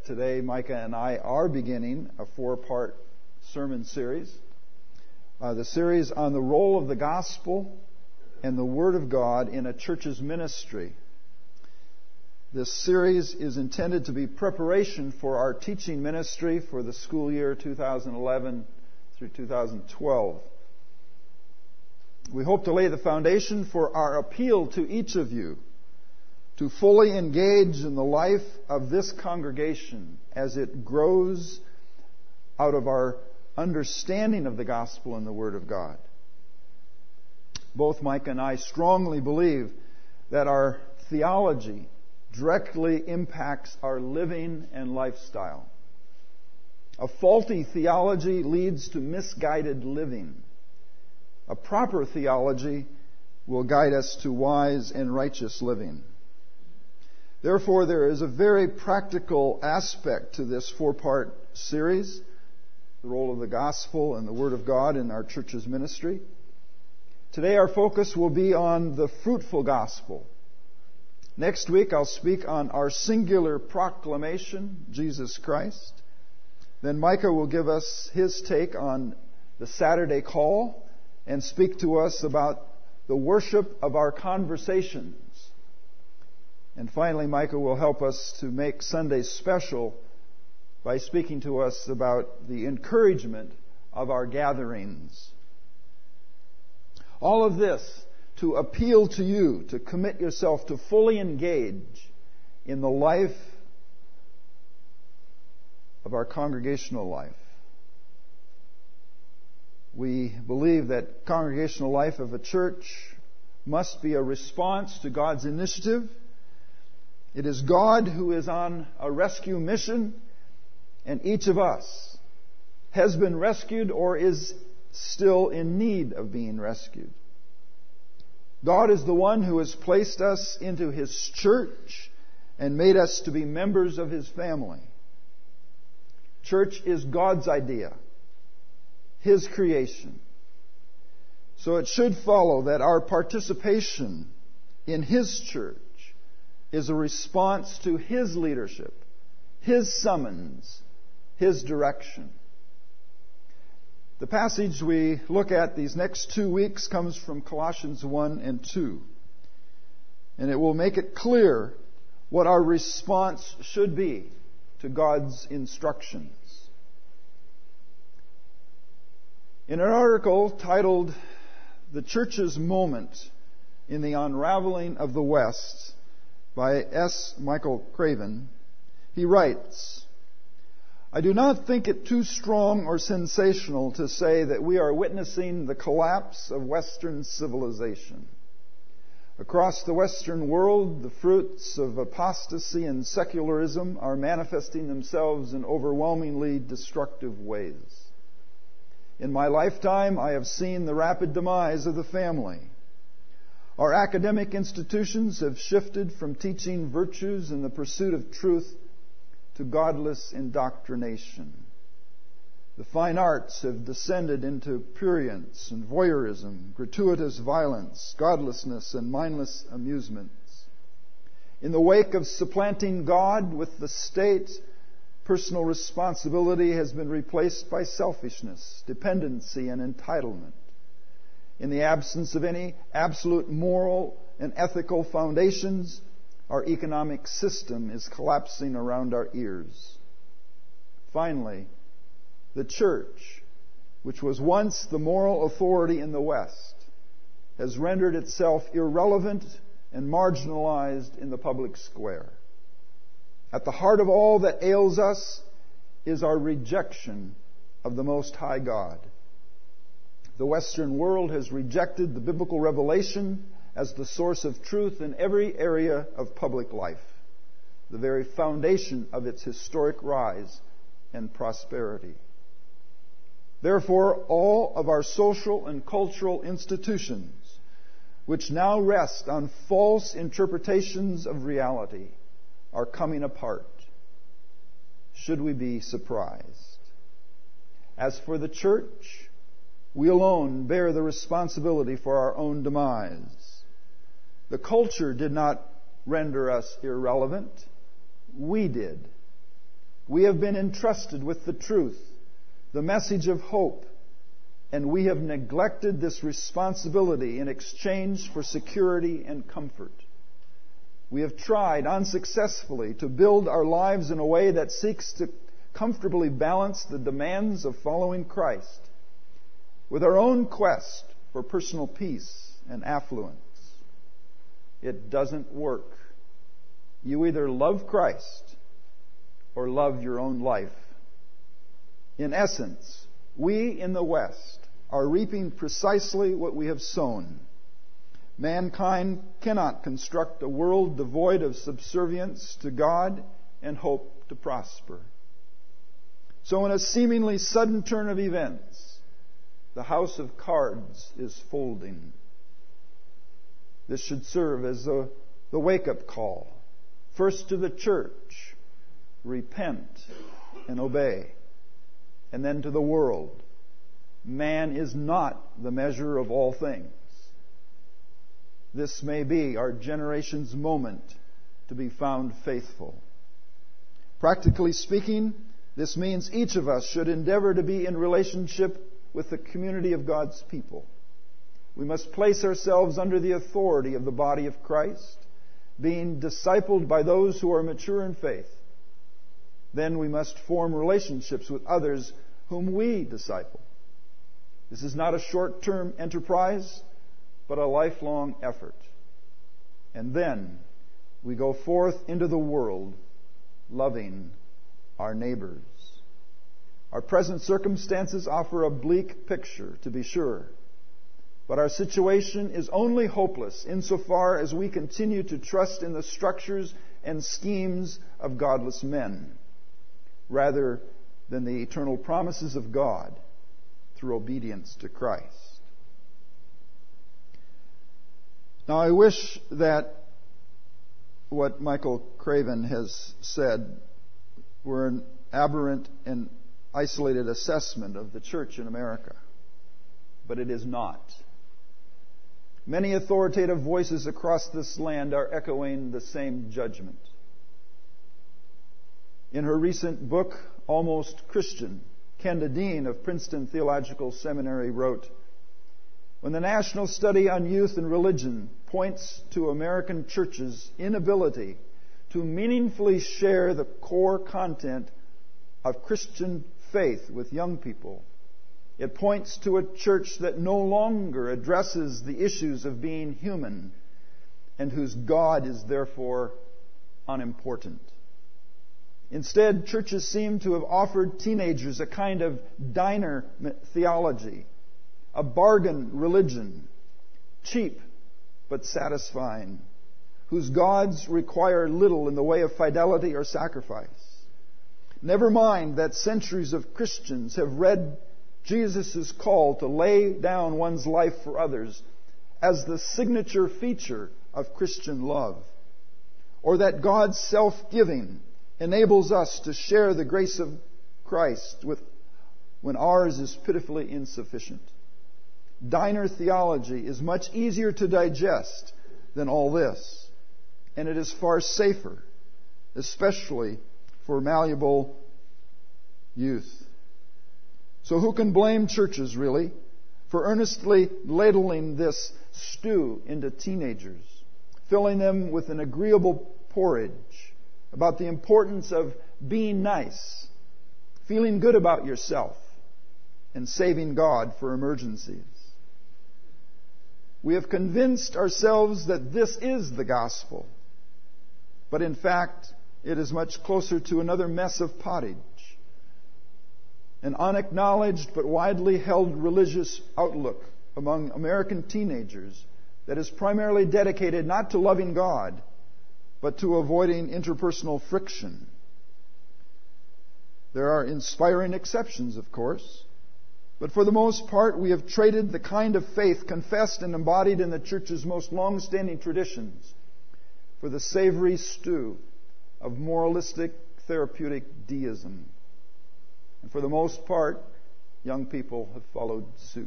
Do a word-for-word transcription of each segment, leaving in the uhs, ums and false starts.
today Micah and I are beginning a four-part sermon series. Uh, the series on the role of the gospel and the Word of God in a church's ministry. This series is intended to be preparation for our teaching ministry for the school year two thousand eleven through two thousand twelve. We hope to lay the foundation for our appeal to each of you to fully engage in the life of this congregation as it grows out of our understanding of the gospel and the Word of God. Both Micah and I strongly believe that our theology directly impacts our living and lifestyle. A faulty theology leads to misguided living. A proper theology will guide us to wise and righteous living. Therefore, there is a very practical aspect to this four-part series, the role of the gospel and the Word of God in our church's ministry. Today our focus will be on the fruitful gospel. Next week I'll speak on our singular proclamation, Jesus Christ. Then Micah will give us his take on the Saturday call and speak to us about the worship of our conversations. And finally, Micah will help us to make Sunday special by speaking to us about the encouragement of our gatherings. All of this to appeal to you to commit yourself to fully engage in the life of our congregational life. We believe that congregational life of a church must be a response to God's initiative. It is God who is on a rescue mission, and each of us has been rescued or is still in need of being rescued. God is the one who has placed us into His church and made us to be members of His family. Church is God's idea, His creation. So it should follow that our participation in His church is a response to His leadership, His summons, His direction. The passage we look at these next two weeks comes from Colossians one and two. And it will make it clear what our response should be to God's instructions. In an article titled "The Church's Moment in the Unraveling of the West" by S. Michael Craven, he writes, "I do not think it too strong or sensational to say that we are witnessing the collapse of Western civilization. Across the Western world, the fruits of apostasy and secularism are manifesting themselves in overwhelmingly destructive ways. In my lifetime, I have seen the rapid demise of the family. Our academic institutions have shifted from teaching virtues and the pursuit of truth to godless indoctrination. The fine arts have descended into prurience and voyeurism, gratuitous violence, godlessness, and mindless amusements. In the wake of supplanting God with the state, personal responsibility has been replaced by selfishness, dependency, and entitlement. In the absence of any absolute moral and ethical foundations, our economic system is collapsing around our ears. Finally, the church, which was once the moral authority in the West, has rendered itself irrelevant and marginalized in the public square. At the heart of all that ails us is our rejection of the Most High God. The Western world has rejected the biblical revelation as the source of truth in every area of public life, the very foundation of its historic rise and prosperity. Therefore, all of our social and cultural institutions, which now rest on false interpretations of reality, are coming apart. Should we be surprised? As for the church, we alone bear the responsibility for our own demise. The culture did not render us irrelevant. We did. We have been entrusted with the truth, the message of hope, and we have neglected this responsibility in exchange for security and comfort. We have tried unsuccessfully to build our lives in a way that seeks to comfortably balance the demands of following Christ with our own quest for personal peace and affluence. It doesn't work. You either love Christ or love your own life. In essence, we in the West are reaping precisely what we have sown. Mankind cannot construct a world devoid of subservience to God and hope to prosper. So in a seemingly sudden turn of events, the house of cards is folding. This should serve as the, the wake-up call. First to the church, repent and obey. And then to the world, man is not the measure of all things. This may be our generation's moment to be found faithful. Practically speaking, this means each of us should endeavor to be in relationship with the community of God's people. We must place ourselves under the authority of the body of Christ, being discipled by those who are mature in faith. Then we must form relationships with others whom we disciple. This is not a short-term enterprise, but a lifelong effort. And then we go forth into the world loving our neighbors. Our present circumstances offer a bleak picture, to be sure. But our situation is only hopeless insofar as we continue to trust in the structures and schemes of godless men, rather than the eternal promises of God through obedience to Christ. Now, I wish that what Michael Craven has said were an aberrant and isolated assessment of the church in America, but it is not. Many authoritative voices across this land are echoing the same judgment. In her recent book, Almost Christian, Kenda Dean of Princeton Theological Seminary wrote, "When the national study on youth and religion points to American churches' inability to meaningfully share the core content of Christian faith with young people, it points to a church that no longer addresses the issues of being human and whose God is therefore unimportant. Instead, churches seem to have offered teenagers a kind of diner theology, a bargain religion, cheap but satisfying, whose gods require little in the way of fidelity or sacrifice. Never mind that centuries of Christians have read Jesus' call to lay down one's life for others as the signature feature of Christian love, or that God's self-giving enables us to share the grace of Christ with, when ours is pitifully insufficient. Diner theology is much easier to digest than all this, and it is far safer, especially for malleable youth. So who can blame churches, really, for earnestly ladling this stew into teenagers, filling them with an agreeable porridge about the importance of being nice, feeling good about yourself, and saving God for emergencies? We have convinced ourselves that this is the gospel, but in fact, it is much closer to another mess of pottage, an unacknowledged but widely held religious outlook among American teenagers that is primarily dedicated not to loving God, but to avoiding interpersonal friction. There are inspiring exceptions, of course, but for the most part, we have traded the kind of faith confessed and embodied in the church's most long-standing traditions for the savory stew of moralistic, therapeutic deism. And for the most part, young people have followed suit.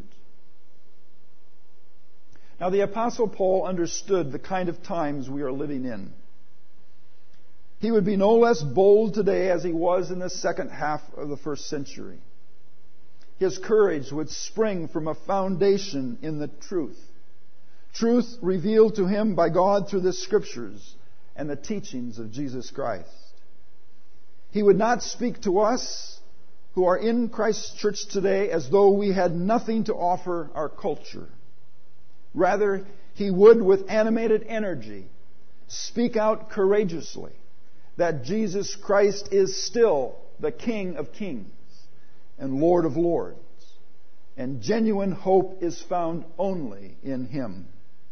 Now, the Apostle Paul understood the kind of times we are living in. he would be no less bold today as he was in the second half of the first century. His courage would spring from a foundation in the truth. Truth revealed to him by God through the Scriptures and the teachings of Jesus Christ. He would not speak to us who are in Christ's church today as though we had nothing to offer our culture. Rather, he would, with animated energy, speak out courageously that Jesus Christ is still the King of Kings and Lord of Lords, and genuine hope is found only in Him.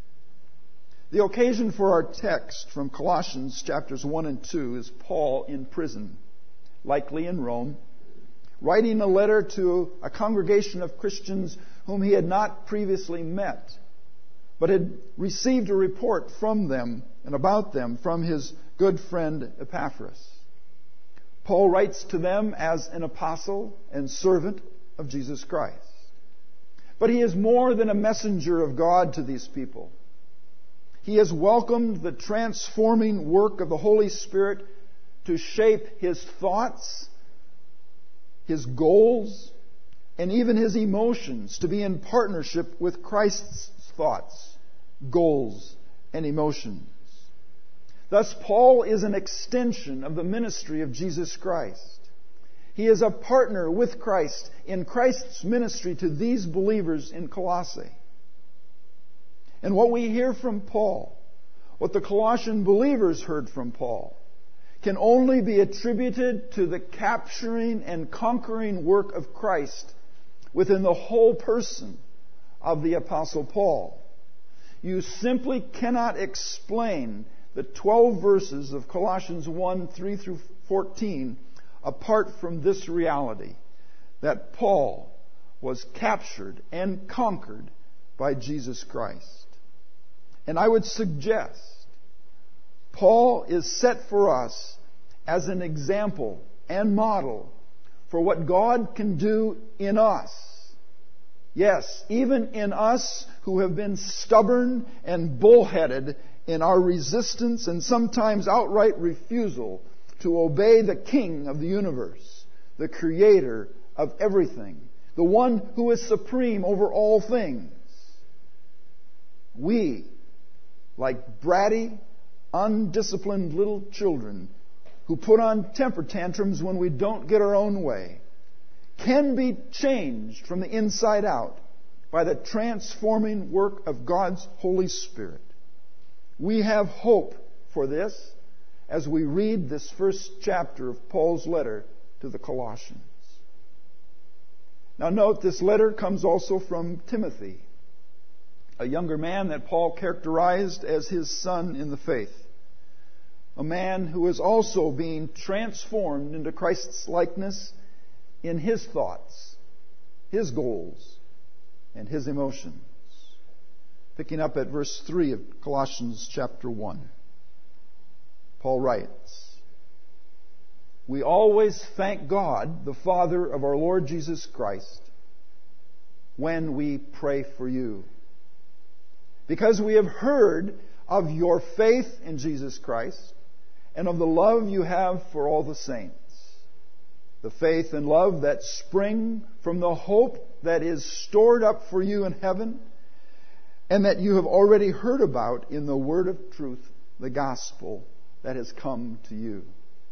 The occasion for our text from Colossians chapters one and two is Paul in prison, likely in Rome, writing a letter to a congregation of Christians whom he had not previously met, but had received a report from them and about them from his good friend Epaphras. Paul writes to them as an apostle and servant of Jesus Christ. But he is more than a messenger of God to these people. He has welcomed the transforming work of the Holy Spirit to shape his thoughts, his goals, and even his emotions to be in partnership with Christ's thoughts, goals, and emotions. Thus, Paul is an extension of the ministry of Jesus Christ. He is a partner with Christ in Christ's ministry to these believers in Colossae. And what we hear from Paul, what the Colossian believers heard from Paul, can only be attributed to the capturing and conquering work of Christ within the whole person of the Apostle Paul. You simply cannot explain the twelve verses of Colossians one, three through fourteen apart from this reality, that Paul was captured and conquered by Jesus Christ. And I would suggest Paul is set for us as an example and model for what God can do in us. Yes, even in us who have been stubborn and bullheaded in our resistance and sometimes outright refusal to obey the King of the universe, the Creator of everything, the one who is supreme over all things. We, like bratty, undisciplined little children who put on temper tantrums when we don't get our own way, can be changed from the inside out by the transforming work of God's Holy Spirit. We have hope for this as we read this first chapter of Paul's letter to the Colossians. Now note, this letter comes also from Timothy, a younger man that Paul characterized as his son in the faith. A man who is also being transformed into Christ's likeness in his thoughts, his goals, and his emotions. Picking up at verse three of Colossians chapter one. Paul writes, "We always thank God, the Father of our Lord Jesus Christ, when we pray for you, because we have heard of your faith in Jesus Christ and of the love you have for all the saints, the faith and love that spring from the hope that is stored up for you in heaven, and that you have already heard about in the word of truth, the gospel that has come to you."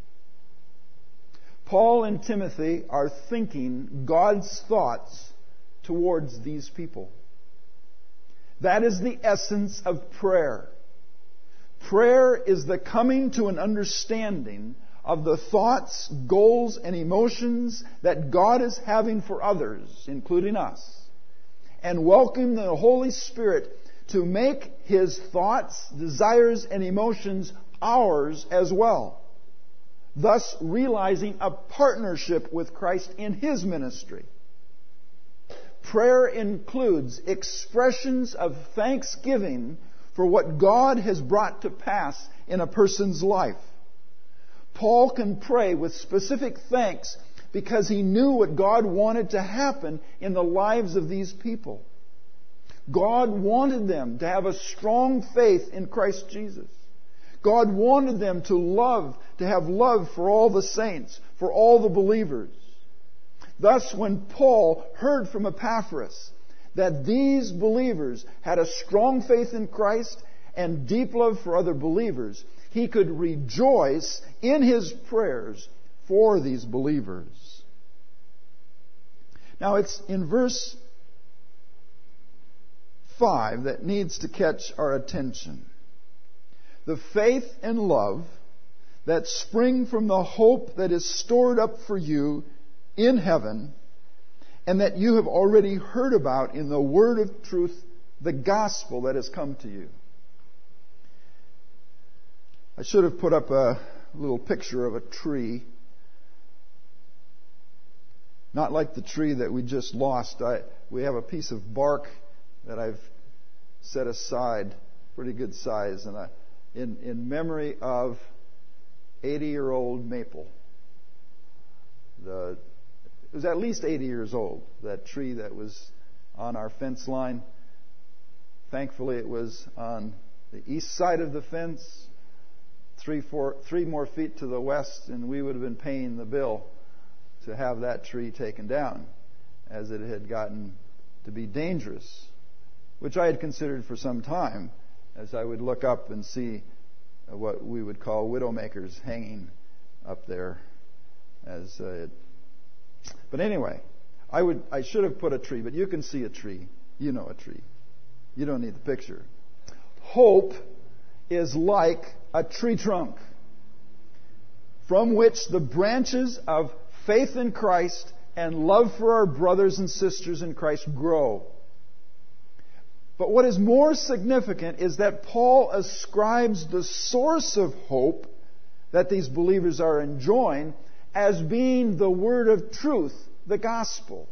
Paul and Timothy are thinking God's thoughts towards these people. That is the essence of prayer. Prayer is the coming to an understanding of the thoughts, goals, and emotions that God is having for others, including us, and welcome the Holy Spirit to make His thoughts, desires, and emotions ours as well, thus realizing a partnership with Christ in His ministry. Prayer includes expressions of thanksgiving for what God has brought to pass in a person's life. Paul can pray with specific thanks because he knew what God wanted to happen in the lives of these people. God wanted them to have a strong faith in Christ Jesus. God wanted them to love to have love for all the saints, for all the believers. Thus, when Paul heard from Epaphras that these believers had a strong faith in Christ and deep love for other believers, he could rejoice in his prayers for these believers. Now, it's in verse five that needs to catch our attention. The faith and love that spring from the hope that is stored up for you in heaven, and that you have already heard about in the word of truth, the gospel that has come to you. I should have put up a little picture of a tree. Not like the tree that we just lost. I, we have a piece of bark that I've set aside, pretty good size, and I, in, in memory of eighty-year-old maple. The, it was at least eighty years old, that tree that was on our fence line. Thankfully, it was on the east side of the fence, three, four, three more feet to the west, and we would have been paying the bill to have that tree taken down, as it had gotten to be dangerous, which I had considered for some time, as I would look up and see what we would call widowmakers hanging up there. As uh, it, but anyway, I would I should have put a tree, but you can see a tree. You know a tree. You don't need the picture. Hope is like a tree trunk from which the branches of faith in Christ and love for our brothers and sisters in Christ grow. But what is more significant is that Paul ascribes the source of hope that these believers are enjoying as being the word of truth, the gospel.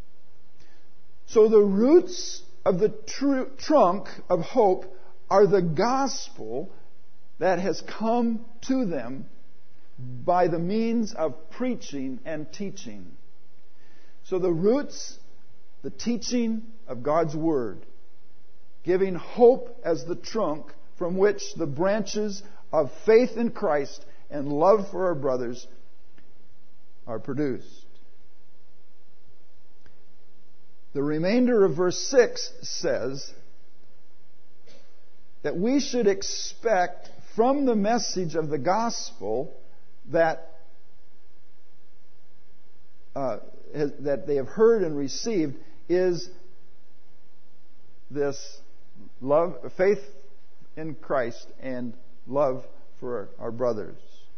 So the roots of the tr- trunk of hope are the gospel that has come to them by the means of preaching and teaching. So the roots, the teaching of God's Word, giving hope as the trunk from which the branches of faith in Christ and love for our brothers are produced. The remainder of verse six says that we should expect from the message of the gospel that uh, has, that they have heard and received is this love, faith in Christ and love for our brothers.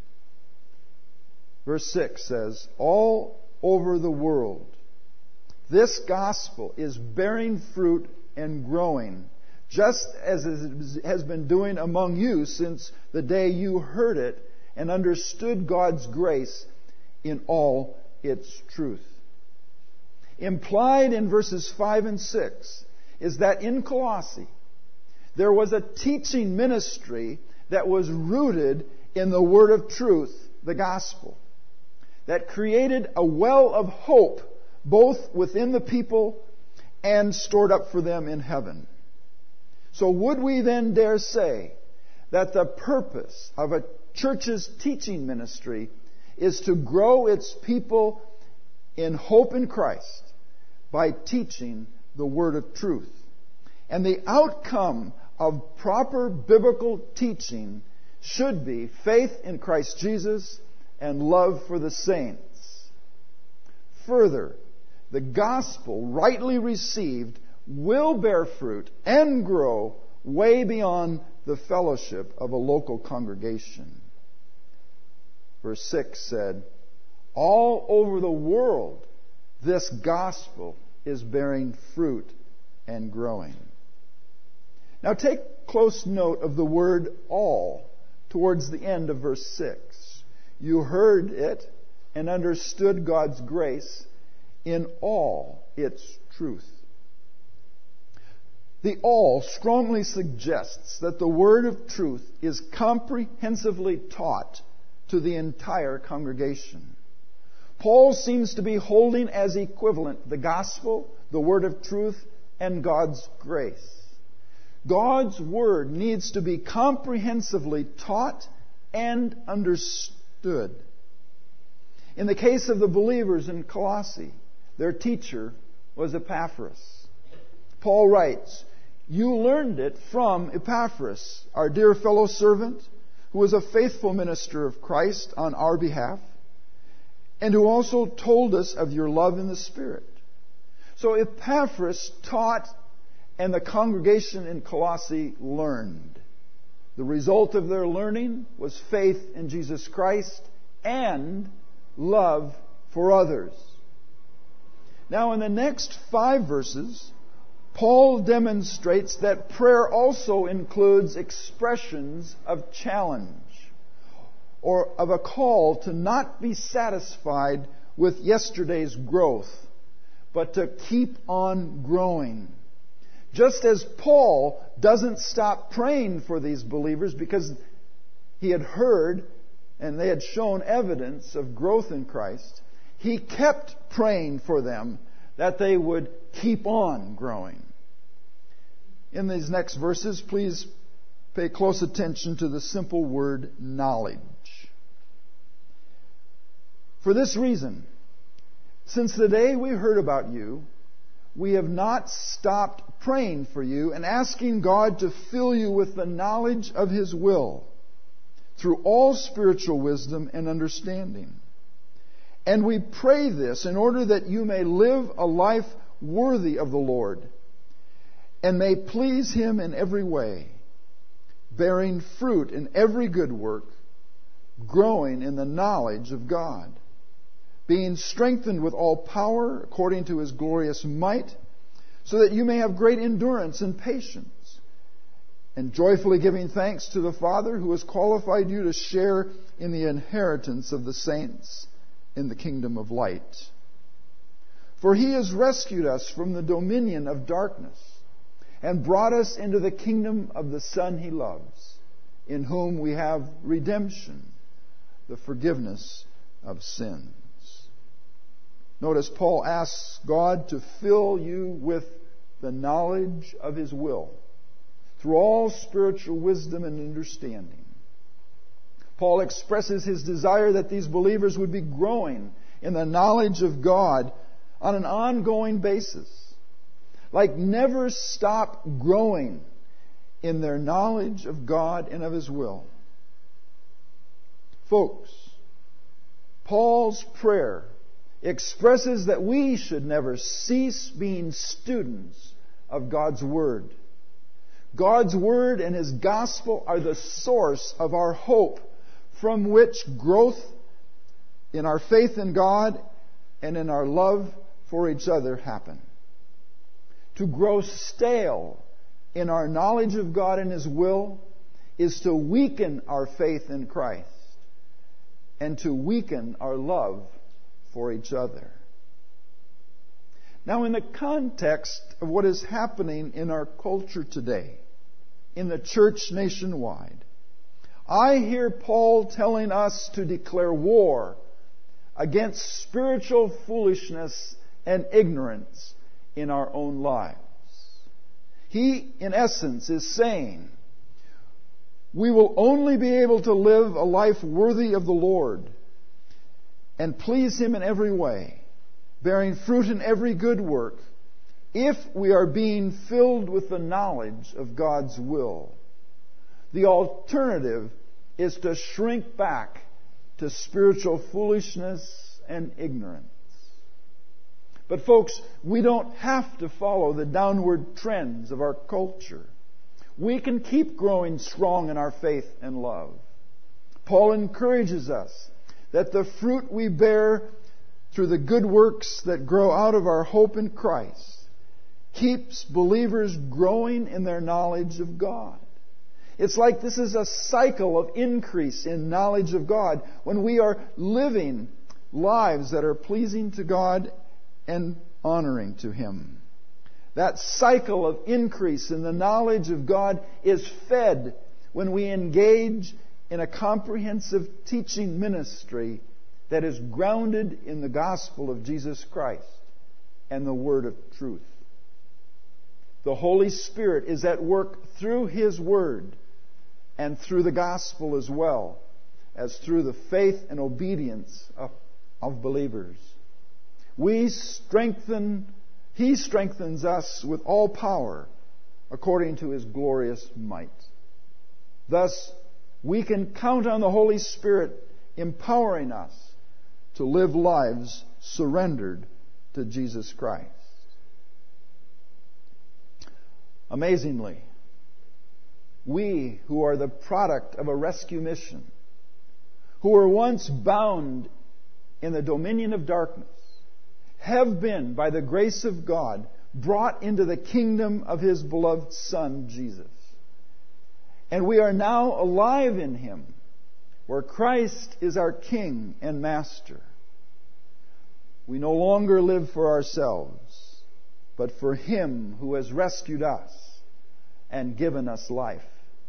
Verse six says, all over the world, this gospel is bearing fruit and growing, just as it has been doing among you since the day you heard it and understood God's grace in all its truth. Implied in verses five and six is that in Colossae there was a teaching ministry that was rooted in the word of truth, the gospel, that created a well of hope both within the people and stored up for them in heaven. So would we then dare say that the purpose of a church's teaching ministry is to grow its people in hope in Christ by teaching the word of truth? And the outcome of proper biblical teaching should be faith in Christ Jesus and love for the saints. Further, the gospel rightly received will bear fruit and grow way beyond the fellowship of a local congregation. Verse six said, all over the world, this gospel is bearing fruit and growing. Now take close note of the word all towards the end of verse six. You heard it and understood God's grace in all its truth. The all strongly suggests that the word of truth is comprehensively taught to the entire congregation. Paul seems to be holding as equivalent the gospel, the word of truth, and God's grace. God's word needs to be comprehensively taught and understood. In the case of the believers in Colossae, their teacher was Epaphras. Paul writes, "You learned it from Epaphras, our dear fellow servant, who was a faithful minister of Christ on our behalf, and who also told us of your love in the Spirit." So Epaphras taught, and the congregation in Colossae learned. The result of their learning was faith in Jesus Christ and love for others. Now, in the next five verses, Paul demonstrates that prayer also includes expressions of challenge, or of a call to not be satisfied with yesterday's growth, but to keep on growing. Just as Paul doesn't stop praying for these believers because he had heard and they had shown evidence of growth in Christ, he kept praying for them that they would keep on growing. In these next verses, please pay close attention to the simple word knowledge. For this reason, since the day we heard about you, we have not stopped praying for you and asking God to fill you with the knowledge of His will through all spiritual wisdom and understanding. And we pray this in order that you may live a life worthy of the Lord and may please Him in every way, bearing fruit in every good work, growing in the knowledge of God, being strengthened with all power according to His glorious might, so that you may have great endurance and patience, and joyfully giving thanks to the Father who has qualified you to share in the inheritance of the saints in the kingdom of light. For He has rescued us from the dominion of darkness and brought us into the kingdom of the Son He loves, in whom we have redemption, the forgiveness of sins. Notice Paul asks God to fill you with the knowledge of His will through all spiritual wisdom and understanding. Paul expresses his desire that these believers would be growing in the knowledge of God on an ongoing basis. Like never stop growing in their knowledge of God and of His will. Folks, Paul's prayer expresses that we should never cease being students of God's Word. God's Word and His gospel are the source of our hope, from which growth in our faith in God and in our love for each other happen. To grow stale in our knowledge of God and His will is to weaken our faith in Christ and to weaken our love for each other. Now, in the context of what is happening in our culture today, in the church nationwide, I hear Paul telling us to declare war against spiritual foolishness and ignorance in our own lives. He, in essence, is saying, we will only be able to live a life worthy of the Lord and please Him in every way, bearing fruit in every good work, if we are being filled with the knowledge of God's will. The alternative is to shrink back to spiritual foolishness and ignorance. But folks, we don't have to follow the downward trends of our culture. We can keep growing strong in our faith and love. Paul encourages us that the fruit we bear through the good works that grow out of our hope in Christ keeps believers growing in their knowledge of God. It's like this is a cycle of increase in knowledge of God when we are living lives that are pleasing to God and honoring to Him. That cycle of increase in the knowledge of God is fed when we engage in a comprehensive teaching ministry that is grounded in the gospel of Jesus Christ and the word of truth. The Holy Spirit is at work through His word and through the gospel as well as through the faith and obedience of, of believers. We strengthen, He strengthens us with all power according to His glorious might. Thus, we can count on the Holy Spirit empowering us to live lives surrendered to Jesus Christ. Amazingly, we who are the product of a rescue mission, who were once bound in the dominion of darkness, have been, by the grace of God, brought into the kingdom of His beloved Son, Jesus. And we are now alive in Him, where Christ is our King and Master. We no longer live for ourselves, but for Him who has rescued us and given us life.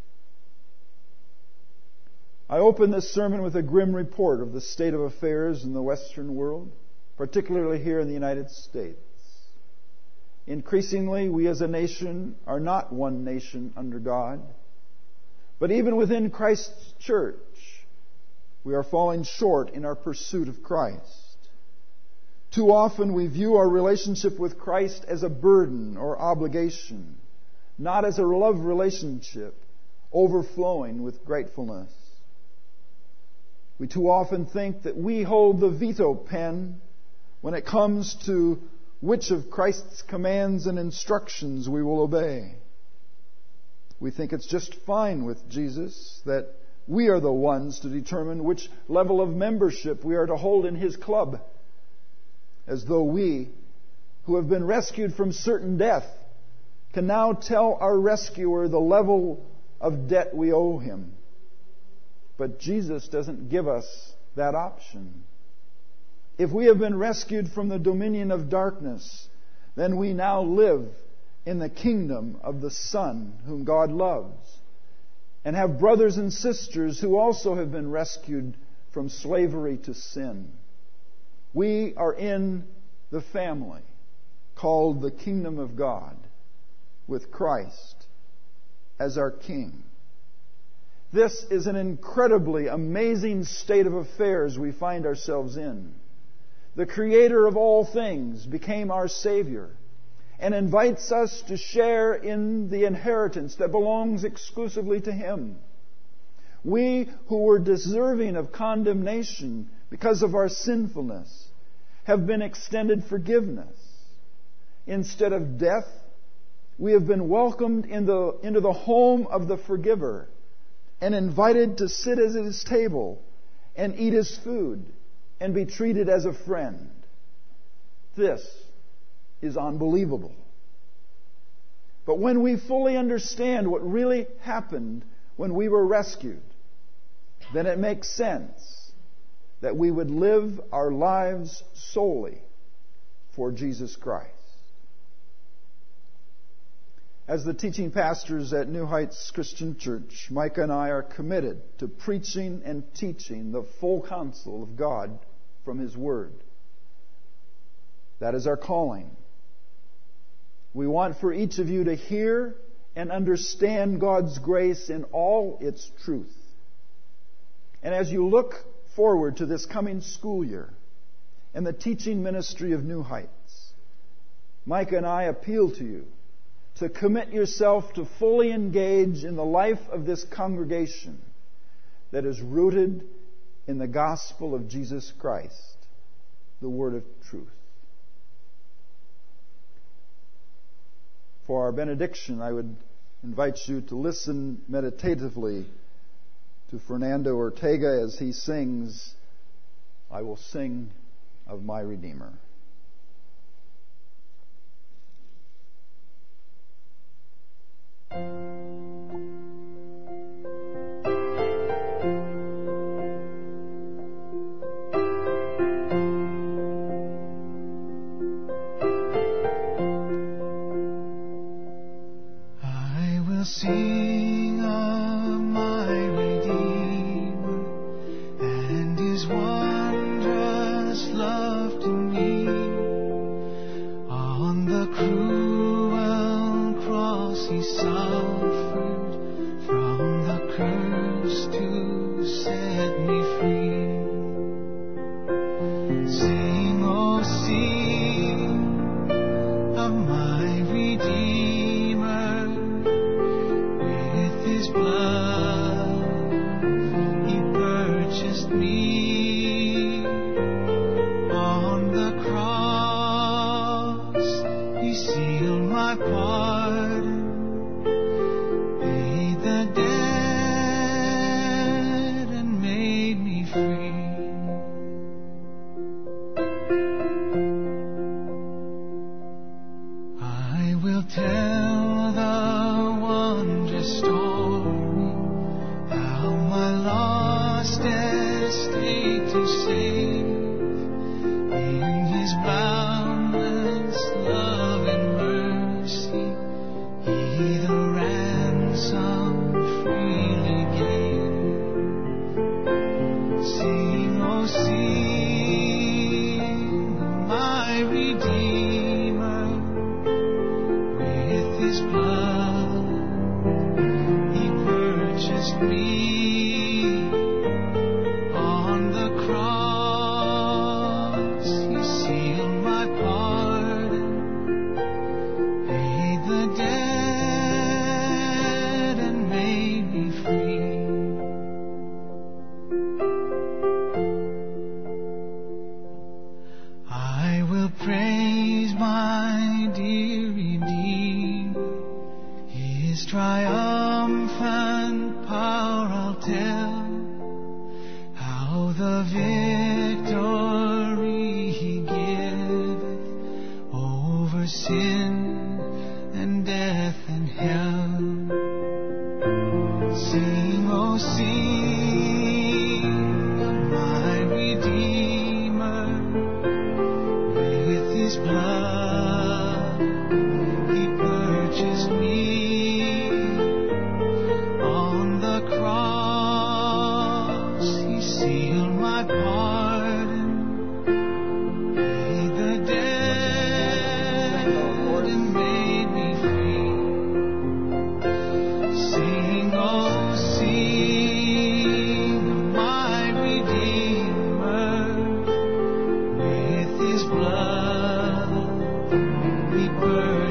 I open this sermon with a grim report of the state of affairs in the Western world, particularly here in the United States. Increasingly, we as a nation are not one nation under God, but even within Christ's church, we are falling short in our pursuit of Christ. Too often we view our relationship with Christ as a burden or obligation, not as a love relationship overflowing with gratefulness. We too often think that we hold the veto pen when it comes to which of Christ's commands and instructions we will obey. We think it's just fine with Jesus that we are the ones to determine which level of membership we are to hold in His club, as though we, who have been rescued from certain death, can now tell our rescuer the level of debt we owe Him. But Jesus doesn't give us that option. If we have been rescued from the dominion of darkness, then we now live in the kingdom of the Son whom God loves, and have brothers and sisters who also have been rescued from slavery to sin. We are in the family called the kingdom of God, with Christ as our King. This is an incredibly amazing state of affairs we find ourselves in. The Creator of all things became our Savior and invites us to share in the inheritance that belongs exclusively to Him. We who were deserving of condemnation because of our sinfulness have been extended forgiveness. Instead of death, we have been welcomed in the, into the home of the Forgiver and invited to sit at His table and eat His food and be treated as a friend. This is unbelievable. But when we fully understand what really happened when we were rescued, then it makes sense that we would live our lives solely for Jesus Christ. As the teaching pastors at New Heights Christian Church, Micah and I are committed to preaching and teaching the full counsel of God from His Word. That is our calling. We want for each of you to hear and understand God's grace in all its truth. And as you look forward to this coming school year and the teaching ministry of New Heights, Micah and I appeal to you to commit yourself to fully engage in the life of this congregation that is rooted in the gospel of Jesus Christ, the word of truth. For our benediction, I would invite you to listen meditatively to Fernando Ortega as he sings, "I Will Sing of My Redeemer." Sing of my Redeemer and His wondrous love to me. On the cruel cross He suffered from the curse to set me Redeemer, with His blood, He purchased me. On the cross, He sealed my pardon, paid the debt, and made me free. I will praise my dear Redeemer, His triumphant power I'll tell, how the victory He giveth over sin and death and hell. Sing, oh sing, of my Redeemer, with His blood He purchased me. On the cross He sealed my pardon, paid the debt, and made me free. Sing, oh sing, of my Redeemer, with His blood He purchased